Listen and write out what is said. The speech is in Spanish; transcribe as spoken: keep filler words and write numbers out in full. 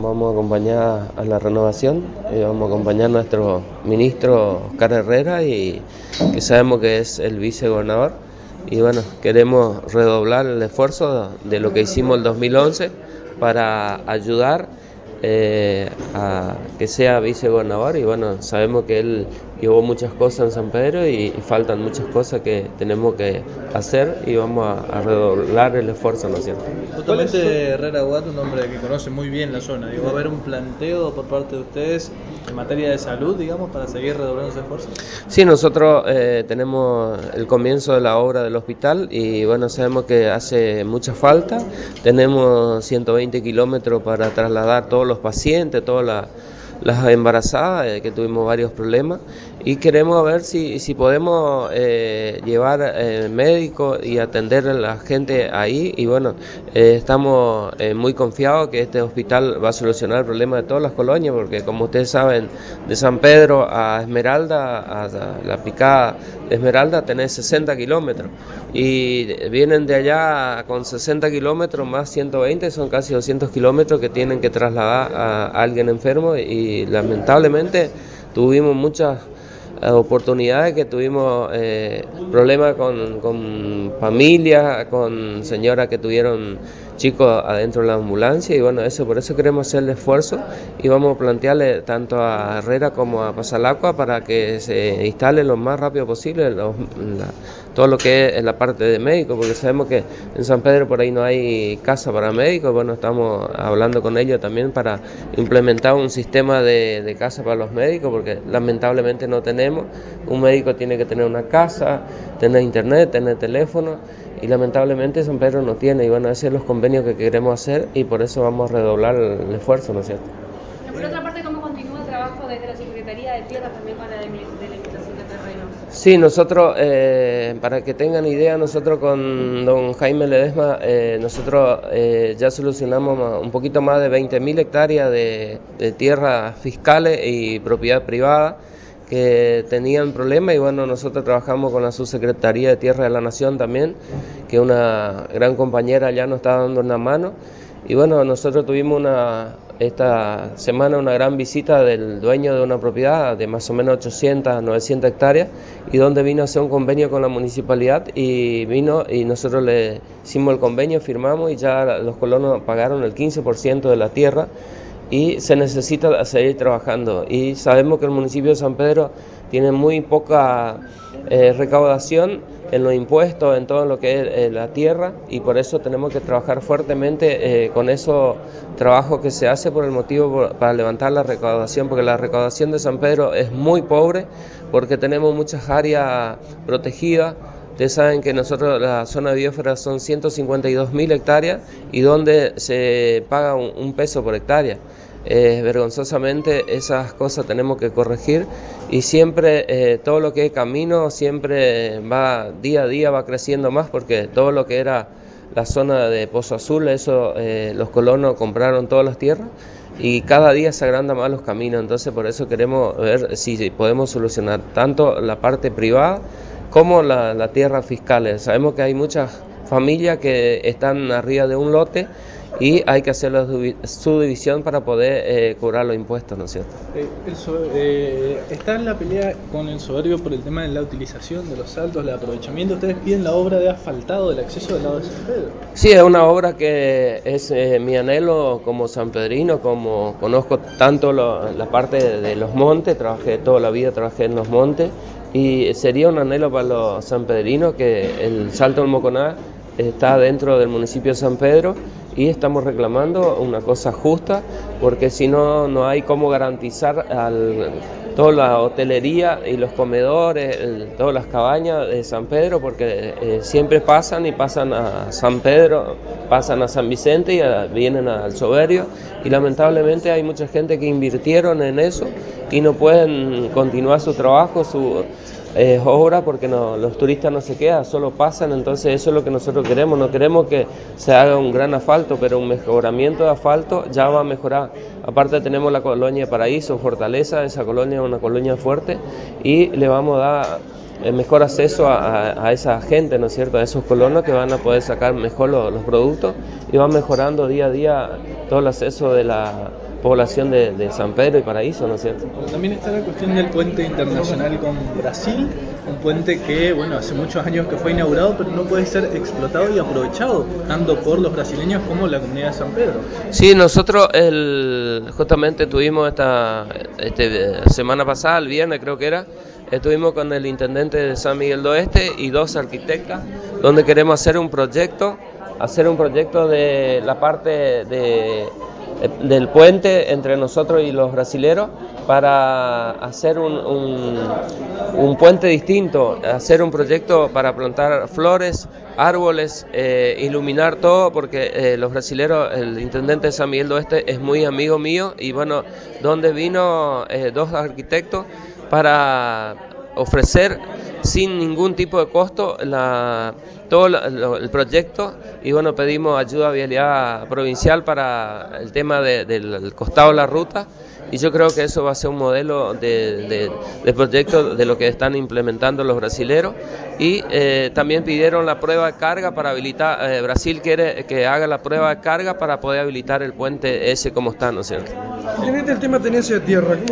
vamos a acompañar a la renovación y vamos a acompañar a nuestro ministro Oscar Herrera, y que sabemos que es el vicegobernador, y bueno, queremos redoblar el esfuerzo de lo que hicimos el dos mil once para ayudar eh, a que sea vicegobernador. Y bueno, sabemos que él llevó muchas cosas en San Pedro y, y faltan muchas cosas que tenemos que hacer, y vamos a, a redoblar el esfuerzo, ¿no es cierto? Justamente Herrera Aguat, un hombre que conoce muy bien la zona, digo, ¿va a haber un planteo por parte de ustedes en materia de salud, digamos, para seguir redoblando ese esfuerzo? Sí, nosotros eh, tenemos el comienzo de la obra del hospital y bueno, sabemos que hace mucha falta. Tenemos ciento veinte kilómetros para trasladar todos los pacientes, todas las, las embarazadas, eh, que tuvimos varios problemas, y queremos ver si, si podemos eh, llevar eh, médicos y atender a la gente ahí. Y bueno, eh, estamos eh, muy confiados que este hospital va a solucionar el problema de todas las colonias, porque como ustedes saben, de San Pedro a Esmeralda, a la picada de Esmeralda, tenés sesenta kilómetros, y vienen de allá con sesenta kilómetros más ciento veinte, son casi doscientos kilómetros que tienen que trasladar a alguien enfermo, y lamentablemente tuvimos muchas oportunidades que tuvimos eh, problemas con, con familias, con señoras que tuvieron chicos adentro de la ambulancia, y bueno, eso por eso queremos hacer el esfuerzo, y vamos a plantearle tanto a Herrera como a Pasalacua para que se instale lo más rápido posible los, la, todo lo que es la parte de médicos, porque sabemos que en San Pedro por ahí no hay casa para médicos. Bueno, estamos hablando con ellos también para implementar un sistema de, de casa para los médicos, porque lamentablemente no tenemos. Un médico tiene que tener una casa, tener internet, tener teléfono, y lamentablemente San Pedro no tiene. Y bueno, esos son los convenios que queremos hacer, y por eso vamos a redoblar el esfuerzo, ¿no es cierto? Por otra parte, ¿cómo continúa el trabajo desde la Secretaría de Tierra también para la delimitación de terrenos? Sí, nosotros, eh, para que tengan idea, nosotros con don Jaime Ledesma, eh, nosotros eh, ya solucionamos un poquito más de veinte mil hectáreas de, de tierras fiscales y propiedad privada que tenían problemas, y bueno, nosotros trabajamos con la Subsecretaría de Tierra de la Nación también, que una gran compañera ya nos está dando una mano. Y bueno, nosotros tuvimos una esta semana una gran visita del dueño de una propiedad de más o menos ochocientas, novecientas hectáreas, y donde vino a hacer un convenio con la municipalidad, y vino y nosotros le hicimos el convenio, firmamos, y ya los colonos pagaron el quince por ciento de la tierra, y se necesita seguir trabajando. Y sabemos que el municipio de San Pedro tiene muy poca eh, recaudación en los impuestos, en todo lo que es eh, la tierra, y por eso tenemos que trabajar fuertemente eh, con esos trabajos que se hace por el motivo por, para levantar la recaudación, porque la recaudación de San Pedro es muy pobre, porque tenemos muchas áreas protegidas. Ustedes saben que nosotros la zona de biosfera son ciento cincuenta y dos mil hectáreas, y donde se paga un, un peso por hectárea. Eh, vergonzosamente esas cosas tenemos que corregir, y siempre eh, todo lo que es camino siempre va día a día va creciendo más, porque todo lo que era la zona de Pozo Azul, eso eh, los colonos compraron todas las tierras, y cada día se agrandan más los caminos. Entonces por eso queremos ver si podemos solucionar tanto la parte privada como la, la tierra fiscal. Sabemos que hay muchas familias que están arriba de un lote, y hay que hacer la subdivisión para poder eh, cobrar los impuestos, ¿no es cierto? Eh, eso, eh, está en la pelea con el soberbio por el tema de la utilización de los saltos, el aprovechamiento. Ustedes piden la obra de asfaltado del acceso del lado de San Pedro. Sí, es una obra que es eh, mi anhelo como sanpedrino, como conozco tanto lo, la parte de, de los montes, trabajé toda la vida, trabajé en los montes, y sería un anhelo para los sanpedrinos que el Salto del Moconá está dentro del municipio de San Pedro, y estamos reclamando una cosa justa, porque si no, no hay cómo garantizar al, toda la hotelería y los comedores, el, todas las cabañas de San Pedro, porque eh, siempre pasan y pasan a San Pedro, pasan a San Vicente y a, vienen al Soberbio, y lamentablemente hay mucha gente que invirtieron en eso y no pueden continuar su trabajo, su eh, obra, porque no, los turistas no se quedan, solo pasan. Entonces eso es lo que nosotros queremos. No queremos que se haga un gran asfalto, pero un mejoramiento de asfalto ya va a mejorar. Aparte tenemos la colonia Paraíso, Fortaleza, esa colonia es una colonia fuerte, y le vamos a dar el mejor acceso a, a, a esa gente, ¿no es cierto?, a esos colonos que van a poder sacar mejor los, los productos, y van mejorando día a día todo el acceso de la población de, de San Pedro y Paraíso, ¿no es cierto? Pero también está la cuestión del puente internacional con Brasil, un puente que, bueno, hace muchos años que fue inaugurado, pero no puede ser explotado y aprovechado, tanto por los brasileños como la comunidad de San Pedro. Sí, nosotros el, justamente tuvimos esta este, semana pasada, el viernes creo que era, estuvimos con el intendente de San Miguel de Oeste y dos arquitectas, donde queremos hacer un proyecto, hacer un proyecto de la parte de, del puente entre nosotros y los brasileros para hacer un, un, un puente distinto, hacer un proyecto para plantar flores, árboles, eh, iluminar todo, porque eh, los brasileros, el intendente de San Miguel de Oeste es muy amigo mío y bueno, donde vino eh, dos arquitectos para ofrecer sin ningún tipo de costo la, todo lo, lo, el proyecto y bueno, pedimos ayuda a Vialidad Provincial para el tema de, del costado de la ruta y yo creo que eso va a ser un modelo de, de, de proyecto de lo que están implementando los brasileros y eh, también pidieron la prueba de carga para habilitar, eh, Brasil quiere que haga la prueba de carga para poder habilitar el puente ese como está, ¿no es cierto? En este el tema tenencia de tierra,